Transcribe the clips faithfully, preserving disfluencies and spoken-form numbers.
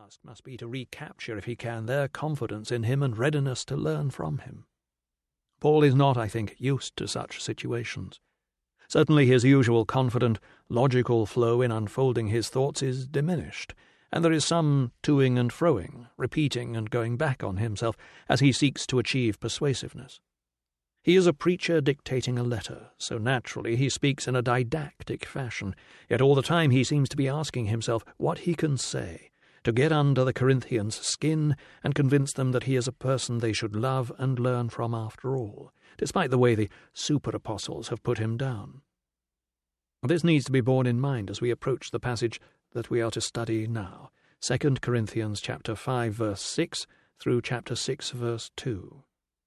task must be to recapture, if he can, their confidence in him and readiness to learn from him. Paul is not, I think, used to such situations. Certainly his usual confident, logical flow in unfolding his thoughts is diminished, and there is some toing and froing, repeating and going back on himself as he seeks to achieve persuasiveness. He is a preacher dictating a letter, so naturally he speaks in a didactic fashion, yet all the time he seems to be asking himself what he can say, to get under the Corinthians' skin and convince them that he is a person they should love and learn from after all, despite the way the super-apostles have put him down. This needs to be borne in mind as we approach the passage that we are to study now, Second Corinthians chapter five, verse six, through chapter six, verse two.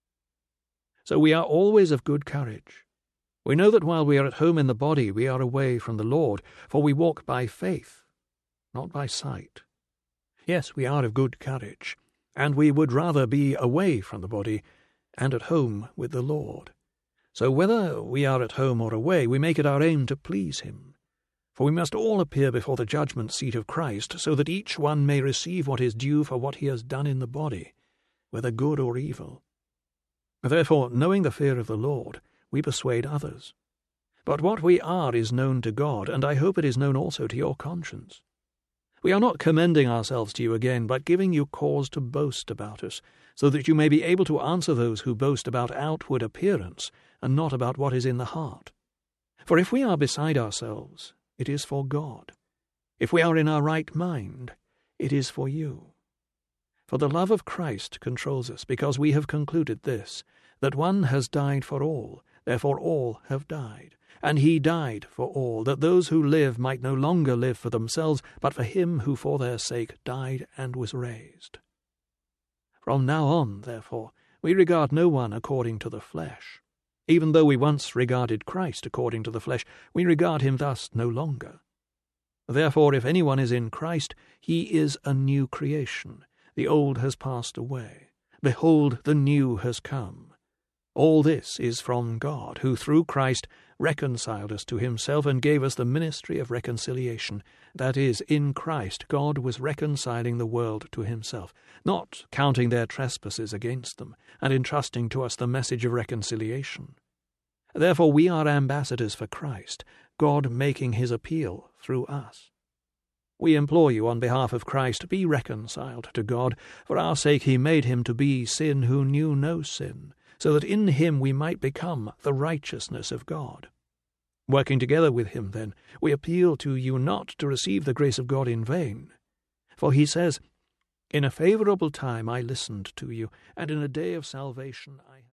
So we are always of good courage. We know that while we are at home in the body, we are away from the Lord, for we walk by faith, not by sight. Yes, we are of good courage, and we would rather be away from the body and at home with the Lord. So whether we are at home or away, we make it our aim to please him. For we must all appear before the judgment seat of Christ, so that each one may receive what is due for what he has done in the body, whether good or evil. Therefore, knowing the fear of the Lord, we persuade others. But what we are is known to God, and I hope it is known also to your conscience. We are not commending ourselves to you again, but giving you cause to boast about us, so that you may be able to answer those who boast about outward appearance, and not about what is in the heart. For if we are beside ourselves, it is for God. If we are in our right mind, it is for you. For the love of Christ controls us, because we have concluded this, that one has died for all, therefore all have died. And he died for all, that those who live might no longer live for themselves, but for him who for their sake died and was raised. From now on, therefore, we regard no one according to the flesh. Even though we once regarded Christ according to the flesh, we regard him thus no longer. Therefore, if anyone is in Christ, he is a new creation. The old has passed away. Behold, the new has come. All this is from God, who through Christ reconciled us to himself and gave us the ministry of reconciliation. That is, in Christ God was reconciling the world to himself, not counting their trespasses against them, and entrusting to us the message of reconciliation. Therefore we are ambassadors for Christ, God making his appeal through us. We implore you on behalf of Christ, be reconciled to God. For our sake he made him to be sin who knew no sin, so that in him we might become the righteousness of God. Working together with him, then, we appeal to you not to receive the grace of God in vain. For he says, "In a favourable time I listened to you, and in a day of salvation I..."